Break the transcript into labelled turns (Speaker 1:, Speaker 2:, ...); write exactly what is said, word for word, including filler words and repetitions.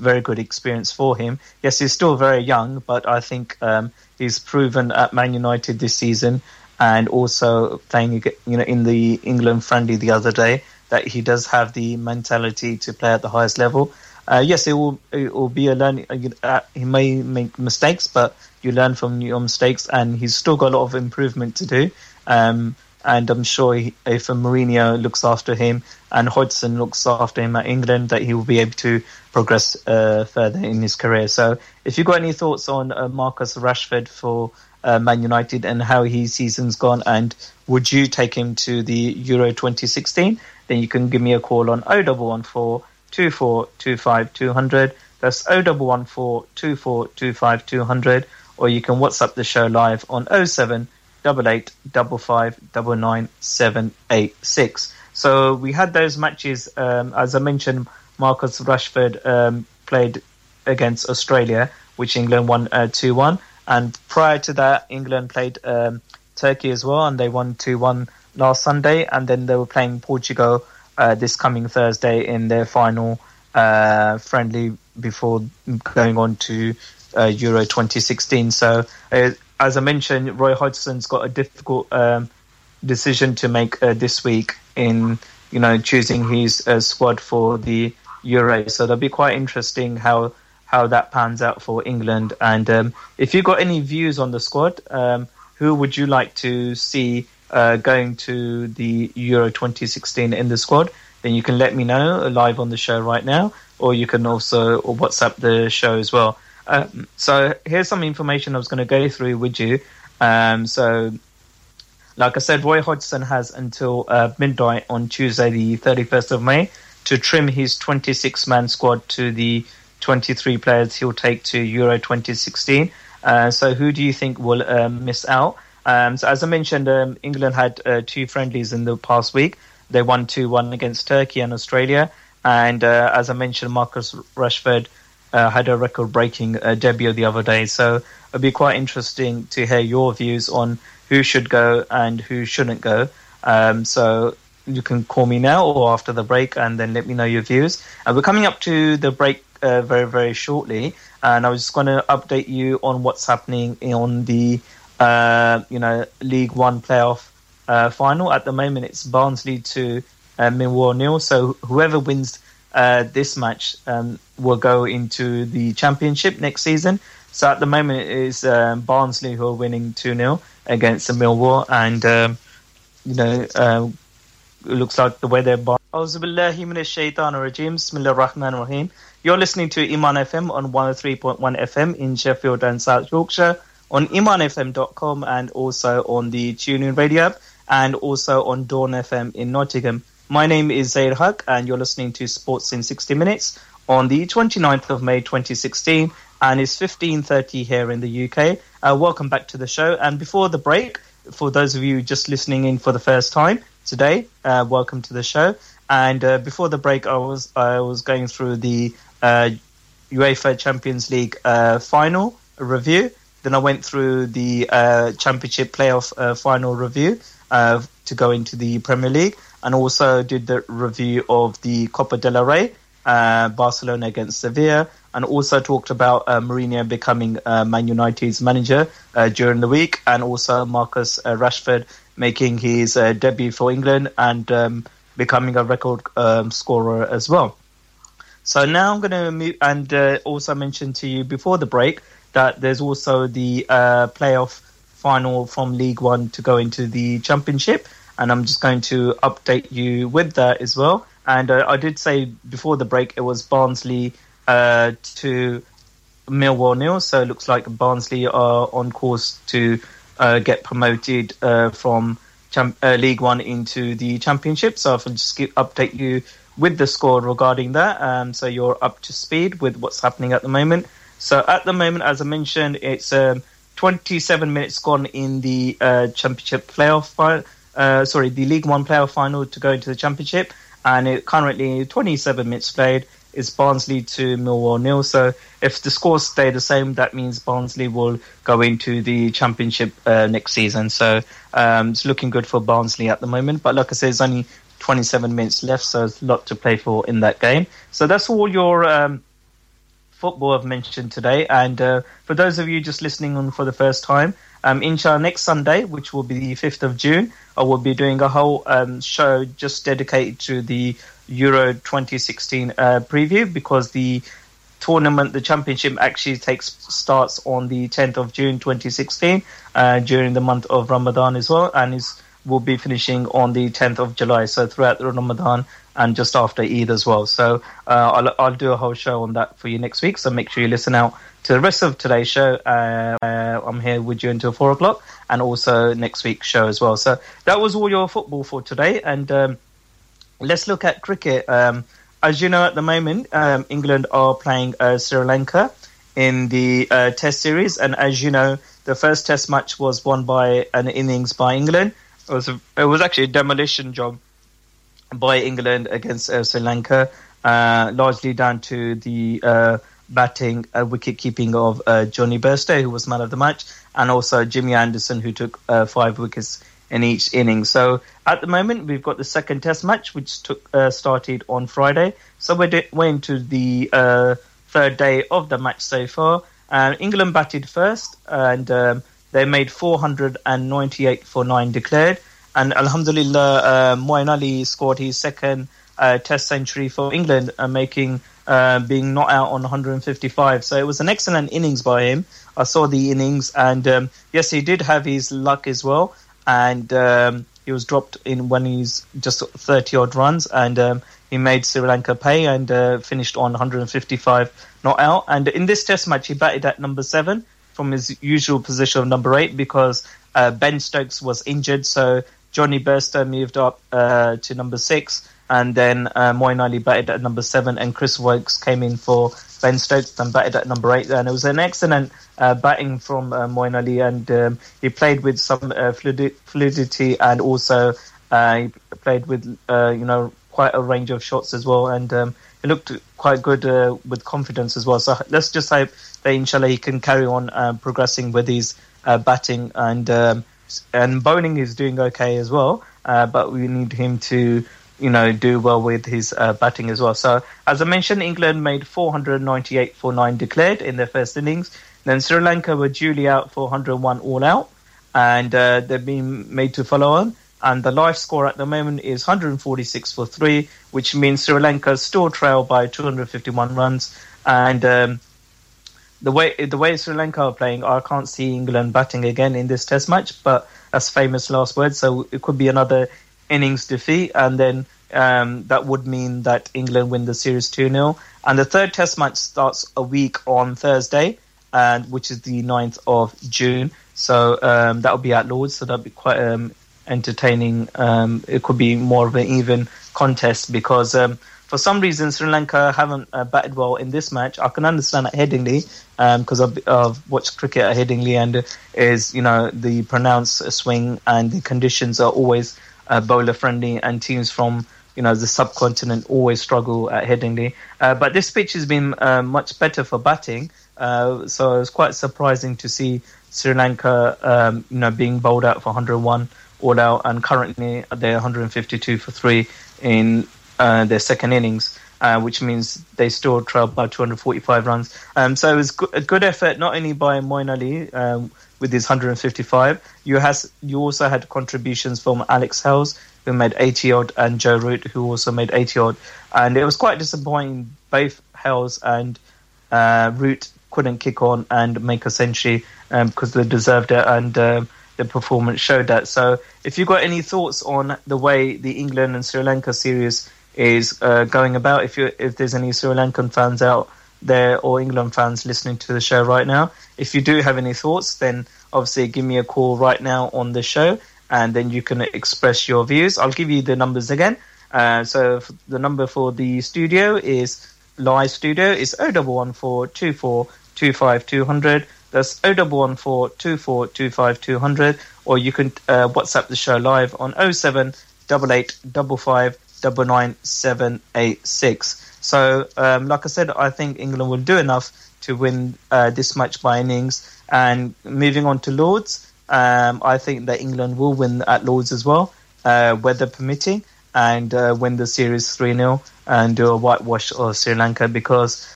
Speaker 1: very good experience for him. Yes, he's still very young, but I think um, he's proven at Man United this season, and also playing, you know, in the England friendly the other day, that he does have the mentality to play at the highest level. Uh, yes, it will it will be a learning. Uh, he may make mistakes, but you learn from your mistakes, and he's still got a lot of improvement to do. Um, and I'm sure he, if Mourinho looks after him and Hodgson looks after him at England, that he will be able to progress uh, further in his career. So if you've got any thoughts on uh, Marcus Rashford for uh, Man United and how his season's gone, and would you take him to the Euro twenty sixteen, then you can give me a call on oh one one four, two four two five two hundred. That's oh one one four, two four two five two hundred. Or you can WhatsApp the show live on oh seven eight eight five five nine nine seven eight six. So we had those matches. Um, as I mentioned, Marcus Rashford um, played against Australia, which England won uh, two one. And prior to that, England played um, Turkey as well, and they won two one last Sunday. And then they were playing Portugal uh, this coming Thursday in their final uh, friendly before going on to uh, Euro twenty sixteen. So uh, as I mentioned, Roy Hodgson's got a difficult um, decision to make uh, this week in, you know, choosing his uh, squad for the Euro. So that'll be quite interesting how how that pans out for England. And um, if you've got any views on the squad, um, who would you like to see uh, going to the Euro twenty sixteen in the squad? Then you can let me know live on the show right now, or you can also or WhatsApp the show as well. Um, so here's some information I was going to go through with you. Um, so, like I said, Roy Hodgson has until uh, midnight on Tuesday, the thirty-first of May, to trim his twenty-six man squad to the twenty-three players he'll take to Euro twenty sixteen. Uh, so who do you think will um, miss out? Um, so as I mentioned, um, England had uh, two friendlies in the past week. They won two one against Turkey and Australia. And uh, as I mentioned, Marcus Rashford Uh, had a record-breaking uh, debut the other day. So it'll be quite interesting to hear your views on who should go and who shouldn't go. Um, so you can call me now or after the break and then let me know your views. Uh, we're coming up to the break uh, very, very shortly. And I was just going to update you on what's happening on the uh, you know, League One playoff uh, final. At the moment, it's Barnsley to uh, Millwall nil. So whoever wins Uh, this match um, will go into the Championship next season. So at the moment it is um, Barnsley who are winning two nil against the Millwall, and um, you know uh, it looks like the way they're. Auzubillahi minash shaitanir rajim. Bismillahir Rahmanir Rahim. You're listening to Iman F M on one oh three point one F M in Sheffield and South Yorkshire, on iman f m dot com, and also on the TuneIn Radio app, and also on Dawn F M in Nottingham. My name is Zaid Haq, and you're listening to Sports in sixty minutes on the twenty-ninth of May twenty sixteen, and it's fifteen thirty here in the U K. Uh, welcome back to the show. And before the break, for those of you just listening in for the first time today, uh, welcome to the show. And uh, before the break, I was I was going through the uh, UEFA Champions League uh, final review. Then I went through the uh, Championship playoff uh, final review uh, to go into the Premier League. And also did the review of the Copa del Rey, uh, Barcelona against Sevilla, and also talked about uh, Mourinho becoming uh, Man United's manager uh, during the week, and also Marcus uh, Rashford making his uh, debut for England and um, becoming a record um, scorer as well. So now I'm going to move, and uh, also mention to you before the break that there's also the uh, playoff final from League One to go into the Championship. And I'm just going to update you with that as well. And uh, I did say before the break it was Barnsley uh, to Millwall nil. So it looks like Barnsley are on course to uh, get promoted uh, from Champ- uh, League One into the Championship. So I'll just give, update you with the score regarding that. Um, so you're up to speed with what's happening at the moment. So at the moment, as I mentioned, it's um, twenty-seven minutes gone in the uh, Championship playoff final. Uh, sorry, the League One playoff final to go into the Championship, and it currently twenty-seven minutes played. It's Barnsley to Millwall nil. So if the scores stay the same, that means Barnsley will go into the Championship uh, next season. So um, it's looking good for Barnsley at the moment. But like I said, there's only twenty-seven minutes left, so there's a lot to play for in that game. So that's all your um, football I've mentioned today. And uh, for those of you just listening on for the first time, um, inshallah, next Sunday, which will be the fifth of June, I will be doing a whole um, show just dedicated to the Euro twenty sixteen uh, preview, because the tournament, the championship, actually takes starts on the tenth of June twenty sixteen uh, during the month of Ramadan as well, and is will be finishing on the tenth of July, so throughout the Ramadan and just after Eid as well. So uh, I'll, I'll do a whole show on that for you next week, so make sure you listen out to the rest of today's show. Uh, uh, I'm here with you until four o'clock, and also next week's show as well. So that was all your football for today, and um, let's look at cricket. Um, as you know, at the moment, um, England are playing uh, Sri Lanka in the uh, Test series, and as you know, the first Test match was won by an innings by England. It was, a, it was actually a demolition job by England against uh, Sri Lanka, uh, largely down to the uh, batting, uh, wicket keeping of uh, Johnny Bairstow, who was man of the match, and also Jimmy Anderson, who took uh, five wickets in each inning. So at the moment, we've got the second Test match, which took uh, started on Friday. So we're, de- we're into the uh, third day of the match so far. Uh, England batted first, and um, they made four hundred ninety-eight for nine declared. And Alhamdulillah, uh, Moeen Ali scored his second uh, Test century for England, uh, making uh, being not out on one hundred fifty-five. So it was an excellent innings by him. I saw the innings, and um, yes, he did have his luck as well. And um, he was dropped in when he's just thirty odd runs, and um, he made Sri Lanka pay and uh, finished on one hundred fifty-five not out. And in this Test match, he batted at number seven from his usual position of number eight, because uh, Ben Stokes was injured. So Johnny Bairstow moved up uh, to number six, and then uh, Moeen Ali batted at number seven, and Chris Woakes came in for Ben Stokes and batted at number eight. And it was an excellent uh, batting from uh, Moeen Ali, and um, he played with some uh, fluidi- fluidity, and also uh, he played with uh, you know quite a range of shots as well, and um, he looked quite good uh, with confidence as well. So let's just hope that inshallah he can carry on uh, progressing with his uh, batting, and um, and bowling is doing okay as well, uh, but we need him to you know do well with his uh, batting as well. So as I mentioned, England made four hundred ninety-eight for nine declared in their first innings. Then Sri Lanka were duly out for one hundred one all out, and uh, they've been made to follow on. And the live score at the moment is one hundred forty-six for three, which means Sri Lanka still trail by two hundred fifty-one runs. And um, the way the way Sri Lanka are playing, I can't see England batting again in this Test match. But that's famous last words, so it could be another innings defeat, and then um, that would mean that England win the series two nil. And the third Test match starts a week on Thursday, and which is the ninth of June. So um, that will be at Lord's, so that'll be quite um, entertaining. Um, it could be more of an even contest, because um, for some reason Sri Lanka haven't uh, batted well in this match. I can understand at Headingley, because um, I've, I've watched cricket at Headingley, and is you know the pronounced swing and the conditions are always uh, bowler friendly, and teams from you know the subcontinent always struggle at Headingley. Uh, but this pitch has been uh, much better for batting, uh, so it was quite surprising to see Sri Lanka um, you know being bowled out for one hundred one all out, and currently they're one hundred fifty-two for three in uh, their second innings, uh, which means they still trail by two hundred forty-five runs. Um, so it was go- a good effort, not only by Moeen Ali um, with his one hundred fifty-five. You has you also had contributions from Alex Hales, who made eighty odd, and Joe Root, who also made eighty odd. And it was quite disappointing. Both Hales and uh, Root couldn't kick on and make a century um, because they deserved it, and um, the performance showed that. So if you've got any thoughts on the way the England and Sri Lanka series is uh, going about, if you if there's any Sri Lankan fans out there or England fans listening to the show right now, if you do have any thoughts, then obviously give me a call right now on the show, and then you can express your views. I'll give you the numbers again. Uh, so the number for the studio is live studio is oh one one four two four two five two zero zero. That's oh one one four two four two five two zero zero, or you can uh, WhatsApp the show live on oh seven eight eight five five nine nine seven eight six. So, um, like I said, I think England will do enough to win uh, this match by innings. And moving on to Lord's, um, I think that England will win at Lord's as well, uh, weather permitting, and uh, win the series three nil and do a whitewash of Sri Lanka, because